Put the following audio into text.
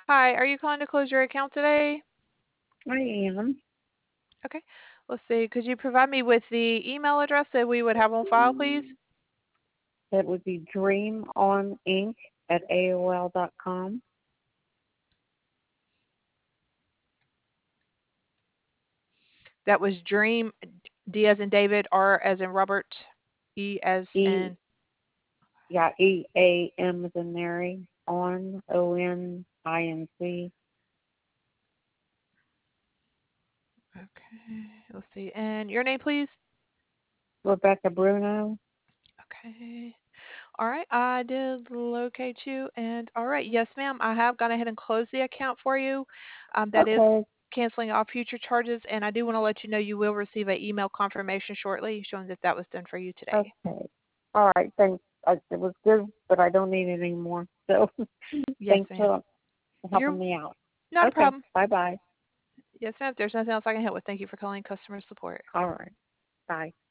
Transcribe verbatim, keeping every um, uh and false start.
Hi, are you calling to close your account today? I am. Okay. Let's see. Could you provide me with the email address that we would have on file, please? That would be dream on inc at A O L dot com. That was Dream, D as in David, R as in Robert, E as E, in. yeah, E A M as in Mary, on, O N I N C. Okay. Let's see. And your name, please? Rebecca Bruno. Okay. All right. I did locate you. And all right. Yes, ma'am. I have gone ahead and closed the account for you. Um, that is Okay, canceling all future charges. And I do want to let you know you will receive an email confirmation shortly showing that that was done for you today. okay. All right, thanks. I, it was good, but I don't need it anymore. So Yes, thanks ma'am. for You're helping me out. not a Okay, problem. bye bye. Yes, ma'am. If there's nothing else I can help with, thank you for calling customer support. All right, bye.